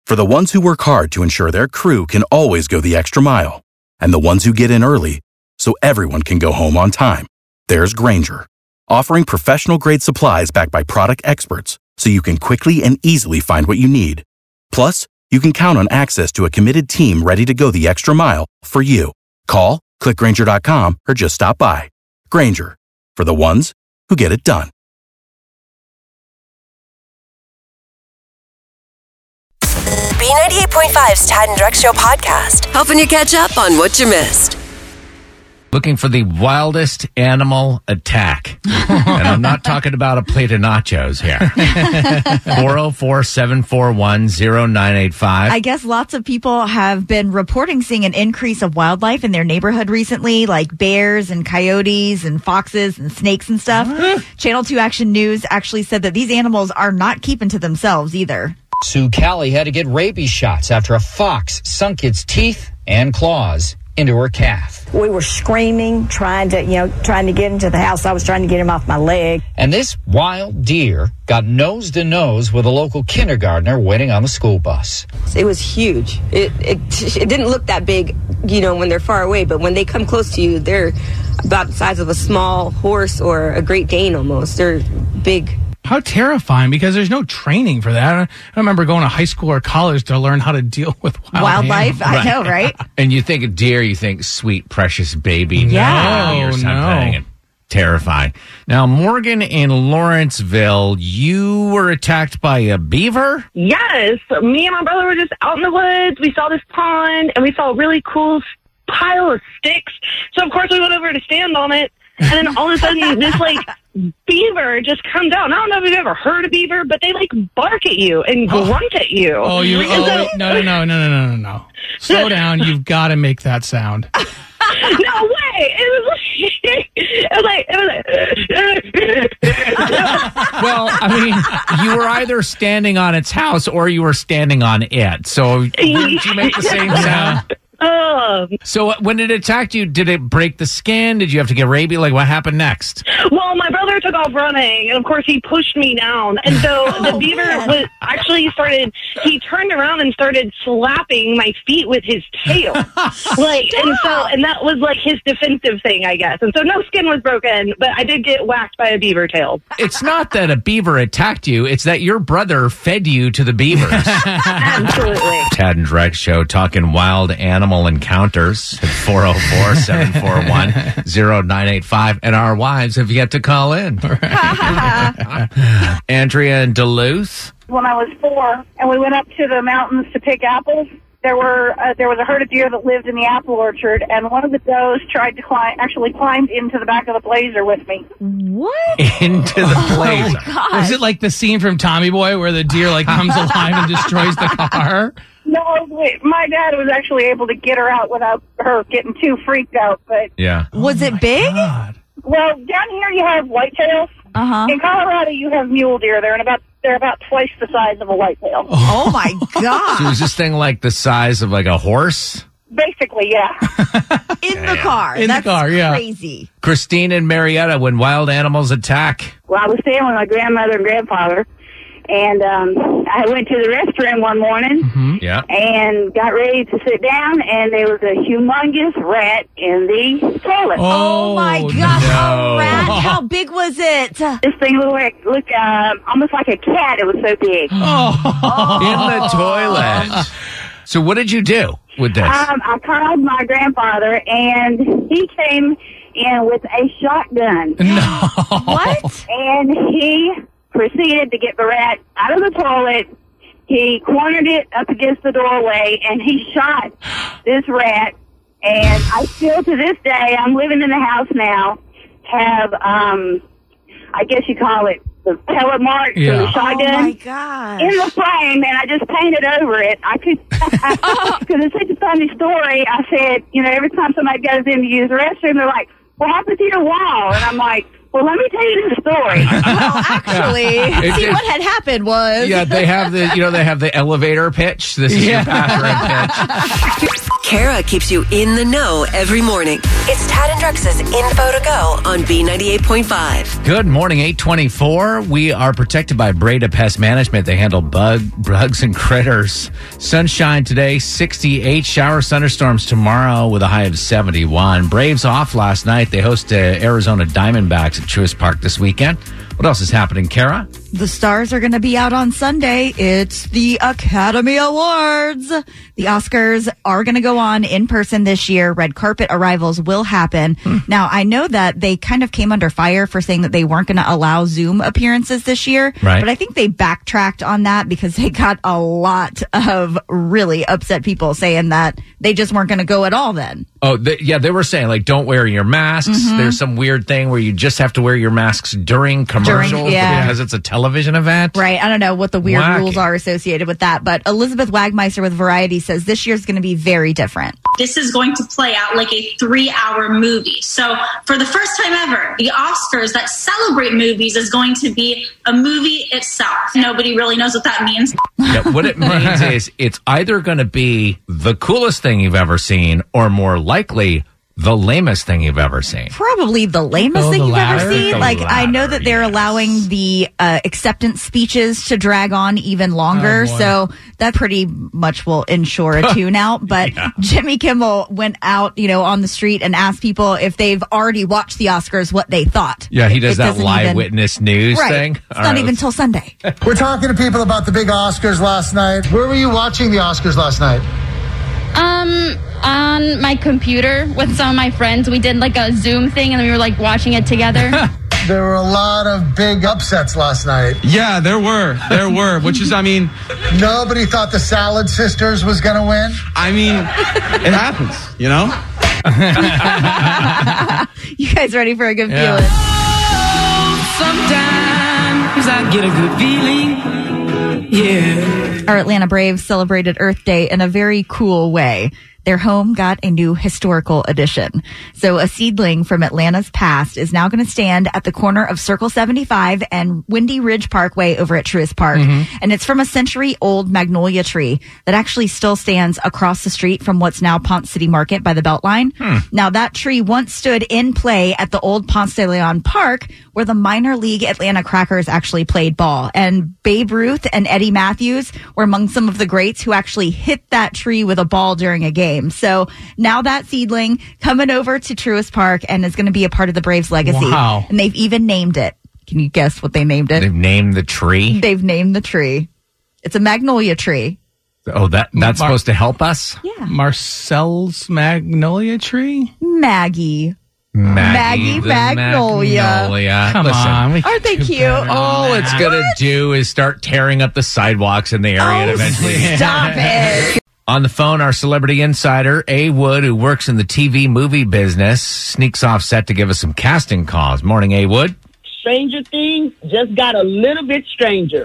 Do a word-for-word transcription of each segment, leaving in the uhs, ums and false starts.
For the ones who work hard to ensure their crew can always go the extra mile, and the ones who get in early so everyone can go home on time, there's Grainger, offering professional-grade supplies backed by product experts so you can quickly and easily find what you need. Plus, you can count on access to a committed team ready to go the extra mile for you. Call, click Grainger dot com, or just stop by. Grainger, for the ones who get it done. B ninety-eight point five's Tad and Drex Show podcast, helping you catch up on what you missed. Looking for the wildest animal attack. And I'm not talking about a plate of nachos here. four oh four, seven four one, oh nine eight five. I guess lots of people have been reporting seeing an increase of wildlife in their neighborhood recently, like bears and coyotes and foxes and snakes and stuff. Channel two Action News actually said that these animals are not keeping to themselves either. Sue Callie had to get rabies shots after a fox sunk its teeth and claws into her calf. We were screaming, trying to, you know, trying to get into the house. I was trying to get him off my leg. And this wild deer got nose to nose with a local kindergartner waiting on the school bus. It was huge. It, it it didn't look that big, you know, when they're far away, but when they come close to you, they're about the size of a small horse or a Great Dane almost. They're big. How terrifying, because there's no training for that. I don't remember going to high school or college to learn how to deal with wild wildlife. animals. I know, right? And you think of deer, you think sweet, precious baby Yeah. Nelly or something. No. And terrifying. Now, Morgan in Lawrenceville, you were attacked by a beaver? Yes. Me and my brother were just out in the woods. We saw this pond, and we saw a really cool pile of sticks. So, of course, we went over to stand on it. And then all of a sudden, this, like, beaver just comes out. And I don't know if you've ever heard a beaver, but they, like, bark at you and grunt at you. Oh, you? And Oh, so- no, no, no, no, no, no, no, no. Slow down. You've got to make that sound. No way! It was like, it was like, it was like. Well, I mean, you were either standing on its house or you were standing on it. So did you make the same sound? Oh. So when it attacked you, did it break the skin? Did you have to get rabies? Like, what happened next? Well, my brother took off running, and of course he pushed me down. And so Oh, the beaver man. was actually started. He turned around and started slapping my feet with his tail, like, and so and that was like his defensive thing, I guess. And so no skin was broken, but I did get whacked by a beaver tail. It's not that a beaver attacked you. It's that your brother fed you to the beavers. Absolutely. Tad and Drex Show talking wild animal encounters at four oh four, seven four one, oh nine eight five. And our wives have yet to call in. Andrea in Duluth. When I was four, and we went up to the mountains to pick apples, there were uh, there was a herd of deer that lived in the apple orchard, and one of the does tried to climb, actually climbed into the back of the Blazer with me. What? Into the blazer. God. Was it like the scene from Tommy Boy where the deer like comes alive and destroys the car? No, wait, my dad was actually able to get her out without her getting too freaked out. But Yeah. Was it big? God. well, down here you have whitetails. Uh-huh. In Colorado, you have mule deer. They're in about they're about twice the size of a whitetail. Oh, my So God. is this thing like the size of like a horse? Basically, yeah. In the car. In the That's car, yeah. crazy. Christine and Marietta, when wild animals attack. Well, I was staying with my grandmother and grandfather, and um, I went to the restroom one morning. Yeah. And got ready to sit down, and there was a humongous rat in the toilet. Oh, my gosh. no. A rat. How big was it? This thing looked like, looked um, almost like a cat. It was so big. Oh. In the toilet. So what did you do with this? Um, I called my grandfather, and he came in with a shotgun. No. What? And he proceeded to get the rat out of the toilet. He cornered it up against the doorway, and he shot this rat. And I still, to this day, I'm living in the house now, have, um, I guess you call it the pellet marks Yeah. from the Oh, shotgun. my gosh. In the frame, and I just painted over it. I could, because it's such a funny story. I said, you know, every time somebody goes in to use the restroom, they're like, "What happened to your wall?" And I'm like, Well, let me tell you the story. Well, actually, It- see it- what had happened was. Yeah, they have the you know they have the elevator pitch. This is Yeah. your bathroom pitch. Kara keeps you in the know every morning. It's Tad and Drex's Info to Go on B ninety-eight point five. Good morning, eight twenty-four. We are protected by Breda Pest Management. They handle bug, bugs and critters. Sunshine today, sixty-eight. Shower thunderstorms tomorrow with a high of seventy-one. Braves off last night. They host uh, Arizona Diamondbacks at Truist Park this weekend. What else is happening, Kara? The stars are going to be out on Sunday. It's the Academy Awards. The Oscars are going to go on in person this year. Red carpet arrivals will happen. Hmm. Now, I know that they kind of came under fire for saying that they weren't going to allow Zoom appearances this year. Right. But I think they backtracked on that because they got a lot of really upset people saying that they just weren't going to go at all then. Oh, they, yeah, they were saying, like, don't wear your masks. Mhm. There's some weird thing where you just have to wear your masks during commercials During- yeah. because it's a television event. Right. I don't know what the weird Wacky. rules are associated with that. But Elizabeth Wagmeister with Variety says this year's going to be very different. This is going to play out like a three-hour movie. So for the first time ever, the Oscars that celebrate movies is going to be a movie itself. Nobody really knows what that means. Yeah, what it means is it's either going to be the coolest thing you've ever seen or more likely the lamest thing you've ever seen. Probably the lamest Oh, thing the you've latter? ever seen. The Like, I know latter, that they're allowing the uh, acceptance speeches to drag on even longer. Oh, boy. So that pretty much will ensure a tune out. But Jimmy Kimmel went out, you know, on the street and asked people if they've already watched the Oscars, what they thought. Yeah, he does It that doesn't live even- witness news Right. thing. It's All not right, even let's- till Sunday. We're talking to people about the big Oscars last night. Where were you watching the Oscars last night? Um, on my computer with some of my friends. We did like a Zoom thing and we were like watching it together. There were a lot of big upsets last night. Yeah, there were. There were, which is, I mean... Nobody thought the Salad Sisters was going to win? I mean, it happens, you know? You guys ready for a good Yeah. feeling? Sometimes I get a good feeling. Yeah. Our Atlanta Braves celebrated Earth Day in a very cool way. Their home got a new historical addition. So a seedling from Atlanta's past is now going to stand at the corner of Circle seventy-five and Windy Ridge Parkway over at Truist Park. Mhm. And it's from a century-old magnolia tree that actually still stands across the street from what's now Ponce City Market by the Beltline. Hmm. Now, that tree once stood in play at the old Ponce de Leon Park, where the minor league Atlanta Crackers actually played ball. And Babe Ruth and Eddie Matthews were among some of the greats who actually hit that tree with a ball during a game. So now that seedling coming over to Truist Park and is going to be a part of the Braves legacy. Wow. And they've even named it. Can you guess what they named it? They've named the tree. They've named the tree. It's a magnolia tree. Oh, that that's Mar- supposed to help us? Yeah. Marcel's magnolia tree? Maggie. Maggie, Maggie the Magnolia. Magnolia. Come Listen, on, we Aren't they cute? all it's going to do is start tearing up the sidewalks in the area and Oh, eventually. stop it. On the phone, our celebrity insider, A. Wood, who works in the T V movie business, sneaks off set to give us some casting calls. Morning, A. Wood. Stranger Things just got a little bit stranger.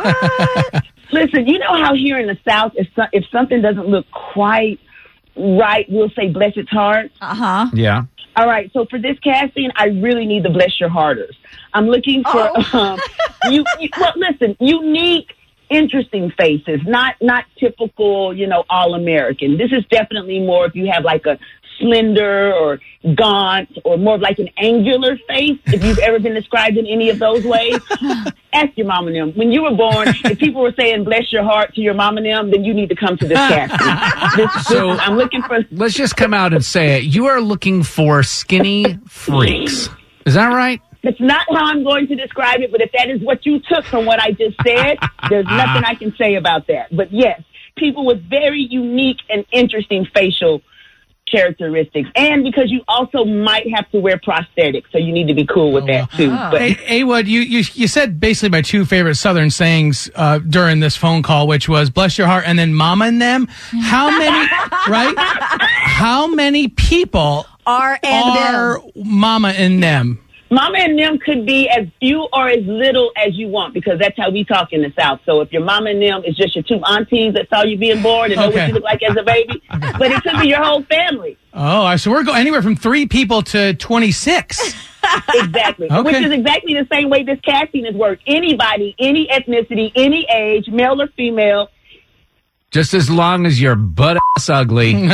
Listen, you know how here in the South, if, so, if something doesn't look quite right, we'll say bless its heart. Uh-huh. Yeah. All right, so for this casting, I really need the bless your hearters. I'm looking for, Oh. um, you, you, well, listen, unique, interesting faces, not not typical, you know, all-American. This is definitely more if you have like a slender or gaunt or more of like an angular face, if you've ever been described in any of those ways. Ask your mom and them. When you were born, if people were saying bless your heart to your mom and them, then you need to come to this casting. This, So- this, I'm looking for... Let's just come out and say it. You are looking for skinny freaks. Is that right? That's not how I'm going to describe it, but if that is what you took from what I just said, there's nothing I can say about that. But yes, people with very unique and interesting facial characteristics. And because you also might have to wear prosthetics, so you need to be cool with that too. But Hey, Wood, you, you you said basically my two favorite Southern sayings uh, during this phone call, which was "bless your heart" and then "mama and them." How many? Right? How many people are and are mama and them? Mama and them could be as few or as little as you want, because that's how we talk in the South. So if your mama and them is just your two aunties that saw you being born and know Okay. what you look like as a baby, but it could be your whole family. Oh, so we're going anywhere from three people to twenty-six. Exactly. Okay. Which is exactly the same way this casting is worked. Anybody, any ethnicity, any age, male or female. Just as long as you're butt ass ugly. No,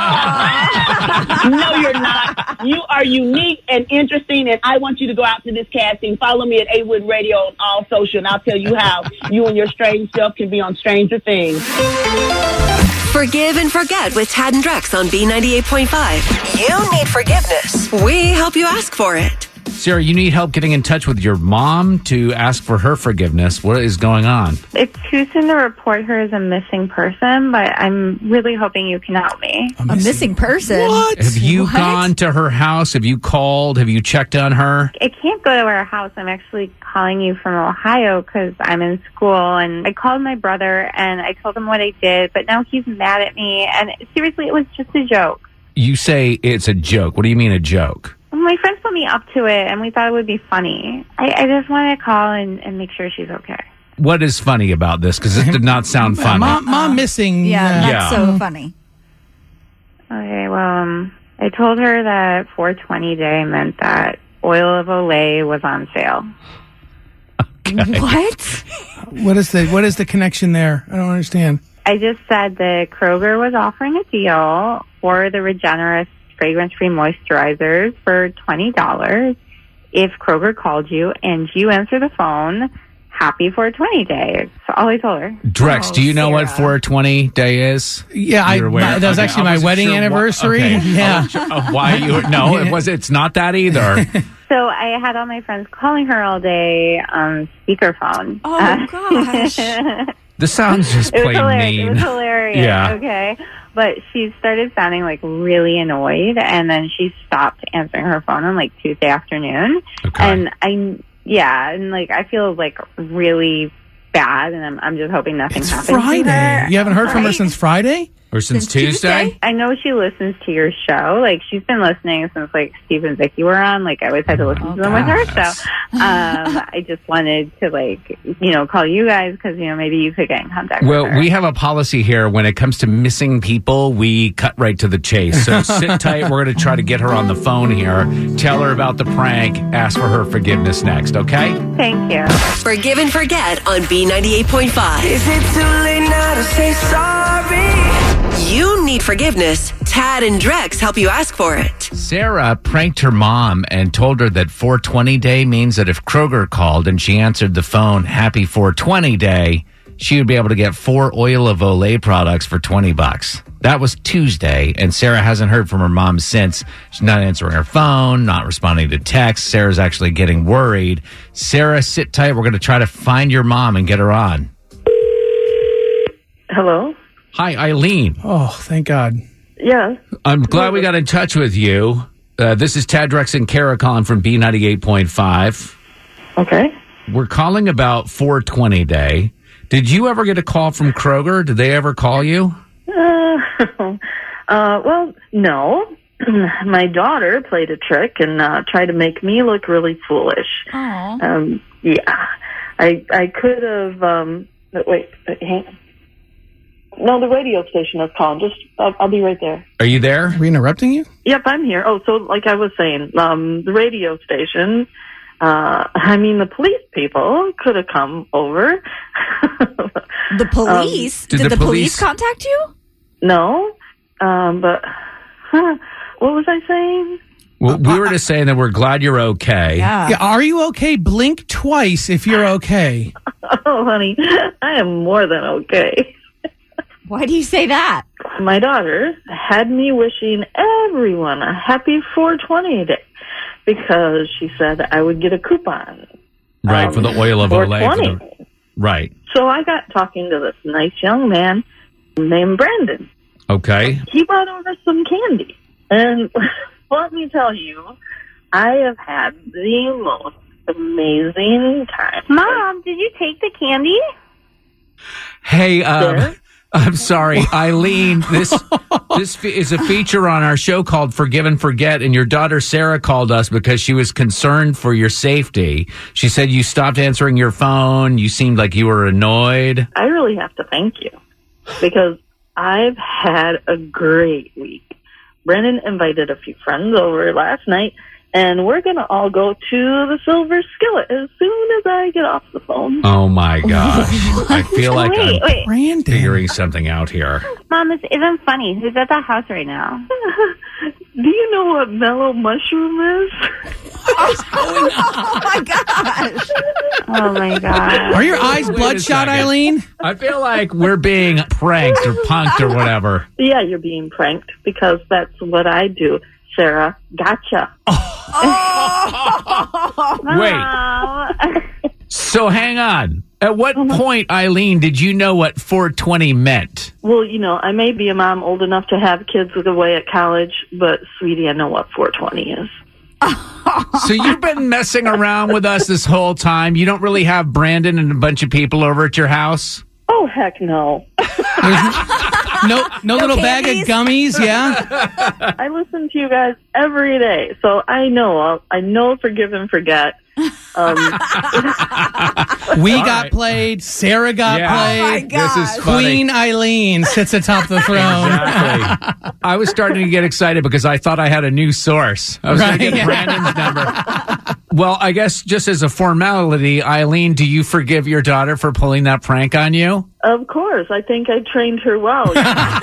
you're not. You are unique and interesting, and I want you to go out to this casting. Follow me at A Wood Radio on all social, and I'll tell you how you and your strange self can be on Stranger Things. Forgive and forget with Tad and Drex on B ninety-eight point five. You need forgiveness. We help you ask for it. Sarah, you need help getting in touch with your mom to ask for her forgiveness. What is going on? It's too soon to report her as a missing person, but I'm really hoping you can help me. A missing, a missing person? What? Have you what? gone to her house? Have you called? Have you checked on her? I can't go to her house. I'm actually calling you from Ohio because I'm in school, and I called my brother, and I told him what I did, but now he's mad at me, and seriously, it was just a joke. You say it's a joke. What do you mean a joke? My friends put me up to it, and we thought it would be funny. I, I just want to call and, and make sure she's okay. What is funny about this? Because this did not sound funny. Mom, mom missing. Yeah, uh, that's yeah. so funny. Okay, well, um, I told her that four twenty day meant that oil of Olay was on sale. Okay. What? What is the What is the connection there? I don't understand. I just said that Kroger was offering a deal for the Regenerist fragrance-free moisturizers for twenty dollars if Kroger called you and you answer the phone. Happy four twenty day. That's all I told her. Drex, Oh, do you know Sarah. what four twenty day is? Yeah, I, You're aware? my, that was Okay, actually I my wasn't wedding sure wh- anniversary. okay. Yeah. I wasn't sure, uh, why you? No, it was. It's not that either. So I had all my friends calling her all day on speakerphone. Oh, Uh, gosh. This sounds just It was plain hilarious. mean. It was hilarious. Yeah. Okay. But she started sounding like really annoyed, and then she stopped answering her phone on like Tuesday afternoon. Okay. And I, yeah, and like I feel like really bad, and I'm, I'm just hoping nothing It's happens Friday. to her. You haven't heard from her Right? since Friday? Or since, Since Tuesday? Tuesday? I know she listens to your show. Like, she's been listening since, like, Steve and Vicky were on. Like, I always had to listen Oh, to them with her. So, um, I just wanted to, like, you know, call you guys because, you know, maybe you could get in contact Well, with her. we have a policy here when it comes to missing people, we cut right to the chase. So sit tight. We're going to try to get her on the phone here. Tell her about the prank. Ask for her forgiveness next, okay? Thank you. Forgive and forget on B ninety-eight point five. Is it too late now to say sorry? You need forgiveness. Tad and Drex help you ask for it. Sarah pranked her mom and told her that four twenty day means that if Kroger called and she answered the phone, happy four twenty day, she would be able to get four Oil of Olay products for twenty bucks. That was Tuesday, and Sarah hasn't heard from her mom since. She's not answering her phone, not responding to texts. Sarah's actually getting worried. Sarah, sit tight. We're going to try to find your mom and get her on. Hello? Hi, Eileen. Oh, thank God. Yes. I'm glad we got in touch with you. Uh, this is Tad, Drex, and Kara calling from B ninety-eight point five. Okay. We're calling about four twenty day. Did you ever get a call from Kroger? Did they ever call you? Uh, uh, well, no. My daughter played a trick and uh, tried to make me look really foolish. Aw. Um, yeah. I I could have, um, wait, wait, hang on. No, the radio station is calling. Just, I'll, I'll be right there. Are you there? Are we interrupting you? Yep, I'm here. Oh, so like I was saying, um, the radio station, uh, I mean, the police people could have come over. The police? Um, Did, did the, the police police- contact you? No, um, but, huh, what was I saying? Well, we were just saying that we're glad you're okay. Yeah. Yeah, are you okay? Blink twice if you're okay. Oh, honey, I am more than okay. Why do you say that? My daughter had me wishing everyone a happy four twenty day because she said I would get a coupon. Right, um, for the Oil of four Olay. twenty. for the- Right. So I got talking to this nice young man named Brandon. Okay. He brought over some candy. And let me tell you, I have had the most amazing time. Mom, did you take the candy? Hey, um, Yes? I'm sorry, Eileen. This this fe- is a feature on our show called Forgive and Forget, and your daughter Sarah called us because she was concerned for your safety. She said you stopped answering your phone. You seemed like you were annoyed. I really have to thank you because I've had a great week. Brennan invited a few friends over last night, and we're going to all go to the Silver Skillet as soon as I get off the phone. Oh, my gosh. I feel like Wait, I'm wait. figuring something out here. Mom, this isn't funny. Who's at the house right now? Do you know what mellow mushroom is? Oh, my gosh. Oh, my God. Are your eyes Wait a bloodshot, second. Eileen? I feel like we're being pranked or punked or whatever. Yeah, you're being pranked because that's what I do. Sarah, gotcha. Wait. So hang on. At what point, Eileen, did you know what four twenty meant? Well, you know, I may be a mom old enough to have kids away at college, but, sweetie, I know what four twenty is. So you've been messing around with us this whole time. You don't really have Brandon and a bunch of people over at your house? Oh, heck no. No, no little bag of gummies, yeah? I listen to you guys every day, so I know. I'll, I know forgive and forget. Um, we All got right. played. Sarah got Yeah. played. Oh, my This is funny. Queen Eileen sits atop the throne. Exactly. I was starting to get excited because I thought I had a new source. I was Right, going to get yeah. Brandon's number. Well, I guess just as a formality, Eileen, do you forgive your daughter for pulling that prank on you? of course. I think I trained her well.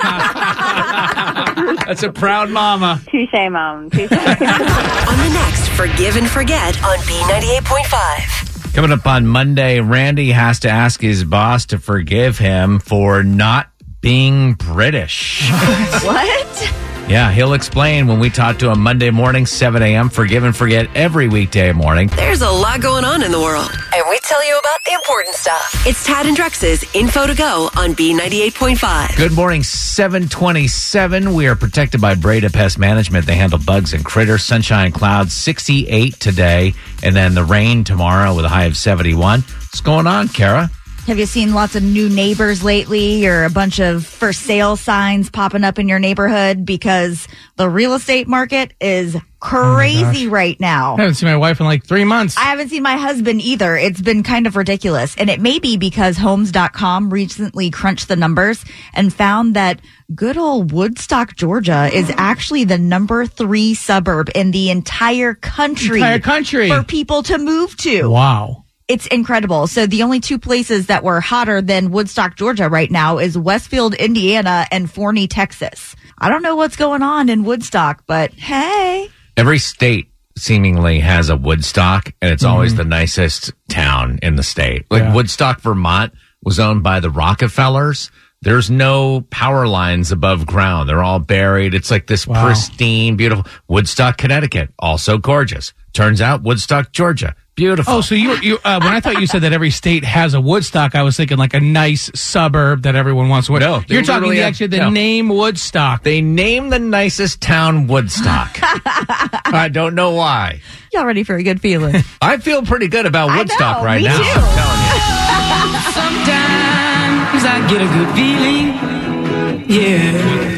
That's a proud mama. Touche, Mom. Touche. On the next Forgive and Forget on B ninety-eight point five. Coming up on Monday, Randy has to ask his boss to forgive him for not being British. What? Yeah, he'll explain when we talk to him Monday morning, seven a.m. Forgive and Forget every weekday morning. There's a lot going on in the world, and we tell you about the important stuff. It's Tad and Drex's Info to Go on B ninety-eight point five. Good morning, seven twenty-seven. We are protected by Breda Pest Management. They handle bugs and critters. Sunshine clouds, sixty-eight today, and then the rain tomorrow with a high of seventy-one. What's going on, Kara? Have you seen lots of new neighbors lately or a bunch of for sale signs popping up in your neighborhood because the real estate market is crazy right now? I haven't seen my wife in like three months. I haven't seen my husband either. It's been kind of ridiculous. And it may be because homes dot com recently crunched the numbers and found that good old Woodstock, Georgia is actually the number three suburb in the entire country. Entire country. For people to move to. Wow. It's incredible. So the only two places that were hotter than Woodstock, Georgia right now is Westfield, Indiana and Forney, Texas. I don't know what's going on in Woodstock, but hey. Every state seemingly has a Woodstock, and it's always the nicest town in the state. Like Yeah. Woodstock, Vermont was owned by the Rockefellers. There's no power lines above ground. They're all buried. It's like this Wow. pristine, beautiful. Woodstock, Connecticut, also gorgeous. Turns out Woodstock, Georgia, beautiful. Oh, so you, you uh, when I thought you said that every state has a Woodstock, I was thinking like a nice suburb that everyone wants to. No, they you're talking literally the, have- actually the no. name Woodstock. They named the nicest town Woodstock. I don't know why. Y'all ready for a good feeling? I feel pretty good about I Woodstock know, right me now. too. I'm telling you. Sometimes I get a good feeling. Yeah.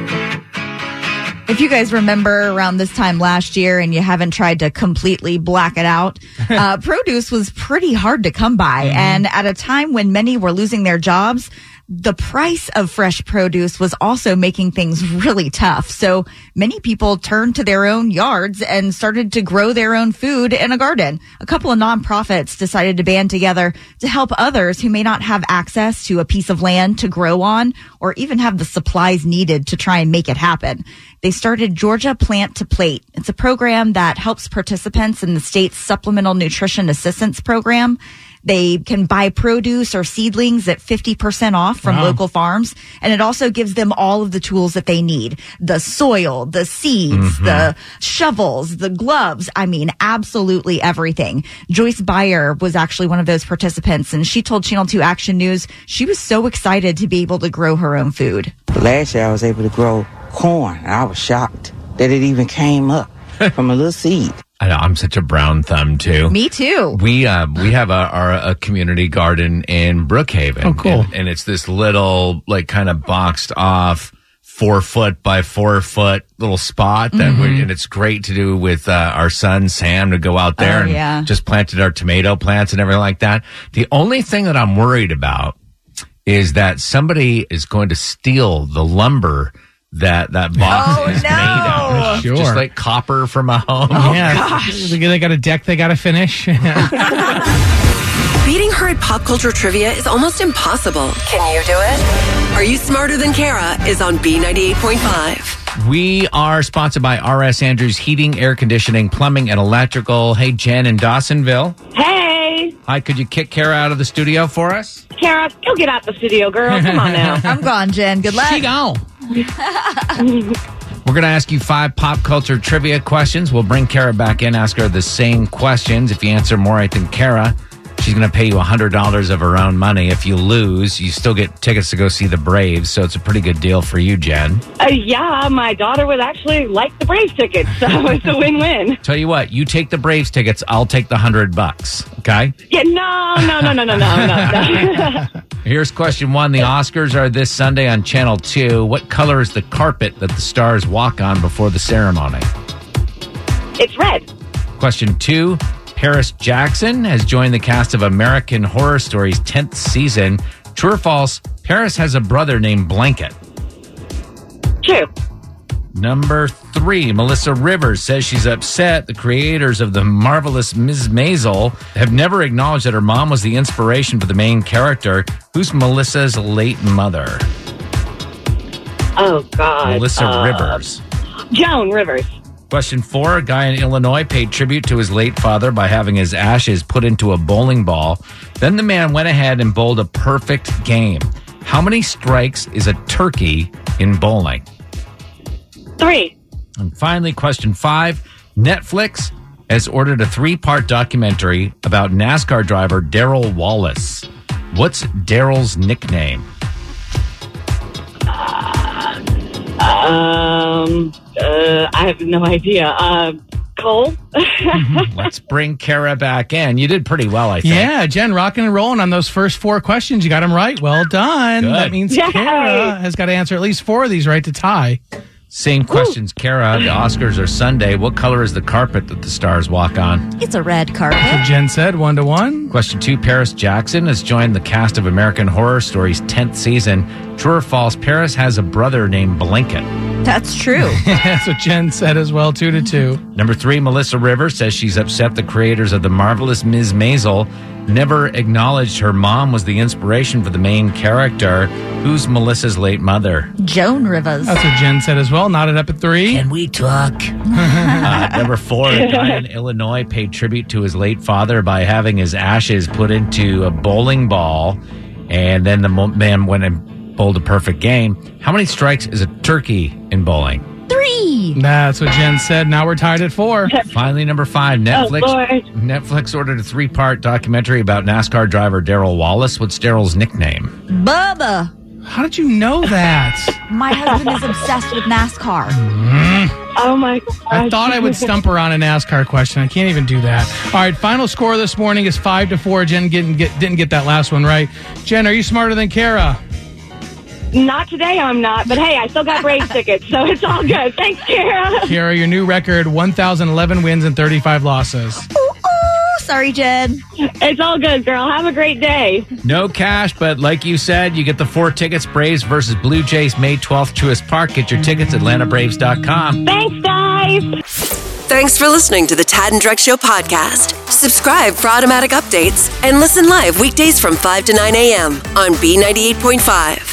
If you guys remember around this time last year and you haven't tried to completely black it out, uh, produce was pretty hard to come by. Mm-hmm. And at a time when many were losing their jobs, the price of fresh produce was also making things really tough. So many people turned to their own yards and started to grow their own food in a garden. A couple of nonprofits decided to band together to help others who may not have access to a piece of land to grow on or even have the supplies needed to try and make it happen. They started Georgia Plant to Plate. It's a program that helps participants in the state's Supplemental Nutrition Assistance Program. They can buy produce or seedlings at fifty percent off from Wow. local farms. And it also gives them all of the tools that they need. The soil, the seeds, Mm-hmm. the shovels, the gloves. I mean, absolutely everything. Joyce Byer was actually one of those participants, and she told Channel two Action News she was so excited to be able to grow her own food. Last year I was able to grow corn, and I was shocked that it even came up from a little seed. I know, I'm such a brown thumb too. Me too. We uh, we have a, our a community garden in Brookhaven. Oh, cool. And, and it's this little, like, kind of boxed off four foot by four foot little spot that Mm-hmm. we, and it's great to do with uh, our son Sam to go out there Oh, and yeah. just planted our tomato plants and everything like that. The only thing that I'm worried about is that somebody is going to steal the lumber that that box Oh, is no. made out of. Sure. Just like copper from a home. yeah, they they got a deck they got to finish. Beating her at pop culture trivia is almost impossible. Can you do it? Are You Smarter Than Kara is on B ninety-eight point five. We are sponsored by R S Andrews Heating, Air Conditioning, Plumbing, and Electrical. Hey, Jen in Dawsonville. Hey, Hi, could you kick Kara out of the studio for us? Kara, go get out the studio, girl. Come on now. I'm gone, Jen. Good luck. She gone. We're going to ask you five pop culture trivia questions. We'll bring Kara back in, ask her the same questions. If you answer more right than Kara, she's going to pay you one hundred dollars of her own money. If you lose, you still get tickets to go see the Braves, so it's a pretty good deal for you, Jen. Uh, yeah, my daughter would actually like the Braves tickets, so it's a win-win. Tell you what, you take the Braves tickets, I'll take the one hundred bucks, okay? Yeah, no, no, no, no, no, no, no. Here's question one. The Oscars are this Sunday on Channel two. What color is the carpet that the stars walk on before the ceremony? It's red. Question two. Paris Jackson has joined the cast of American Horror Story's tenth season. True or false, Paris has a brother named Blanket. True. Number three, Melissa Rivers says she's upset. The creators of The Marvelous Miz Maisel have never acknowledged that her mom was the inspiration for the main character. Who's Melissa's late mother? Oh, God. Melissa Uh, Rivers. Joan Rivers. Question four, a guy in Illinois paid tribute to his late father by having his ashes put into a bowling ball. Then the man went ahead and bowled a perfect game. How many strikes is a turkey in bowling? Three. And finally, question five, Netflix has ordered a three-part documentary about NASCAR driver Darrell Wallace. What's Darrell's nickname? Um, uh, I have no idea. Uh, Cole? Let's bring Kara back in. You did pretty well, I think. Yeah, Jen, rocking and rolling on those first four questions. You got them right. Well done. Good. That means Yay. Kara has got to answer at least four of these right to tie. Same questions, Kara. The Oscars are Sunday. What color is the carpet that the stars walk on? It's a red carpet. So Jen said one to one. Question two, Paris Jackson has joined the cast of American Horror Story's tenth season. True or false, Paris has a brother named Blanket. That's true. That's what Jen said as well, two to two. Number three, Melissa Rivers says she's upset the creators of The Marvelous Miz Maisel never acknowledged her mom was the inspiration for the main character. Who's Melissa's late mother? Joan Rivers. That's what Jen said as well. Nodded up at three. Can we talk? uh, number four, a guy in Illinois paid tribute to his late father by having his ashes put into a bowling ball, and then the mo- man went and bowled a perfect game. How many strikes is a turkey in bowling? Three. That's what Jen said. Now we're tied at four. Finally, number five, Netflix. Oh, Lord. Netflix ordered a three-part documentary about NASCAR driver Darrell Wallace. What's Darrell's nickname? Bubba. How did you know that? My husband is obsessed with NASCAR. Oh, my God. I thought I would stump her on a NASCAR question. I can't even do that. All right, final score this morning is five to four. Jen didn't get, didn't get that last one right. Jen, are you smarter than Kara? Not today, I'm not. But hey, I still got Braves tickets, so it's all good. Thanks, Kara. Kara, your new record, one thousand eleven wins and thirty-five losses. Ooh, ooh, sorry, Jen. It's all good, girl. Have a great day. No cash, but like you said, you get the four tickets. Braves versus Blue Jays, May twelfth, Truist Park. Get your tickets at Atlanta Braves dot com. Thanks, guys. Thanks for listening to the Tad and Drex Show podcast. Subscribe for automatic updates and listen live weekdays from five to nine a.m. on B ninety-eight point five.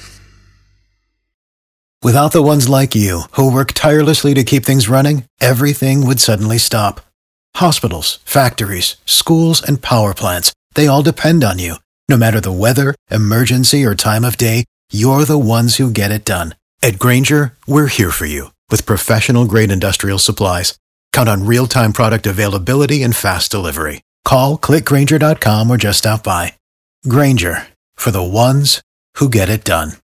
Without the ones like you, who work tirelessly to keep things running, everything would suddenly stop. Hospitals, factories, schools, and power plants, they all depend on you. No matter the weather, emergency, or time of day, you're the ones who get it done. At Grainger, we're here for you with professional-grade industrial supplies. Count on real-time product availability and fast delivery. Call, click Grainger dot com, or just stop by. Grainger, for the ones who get it done.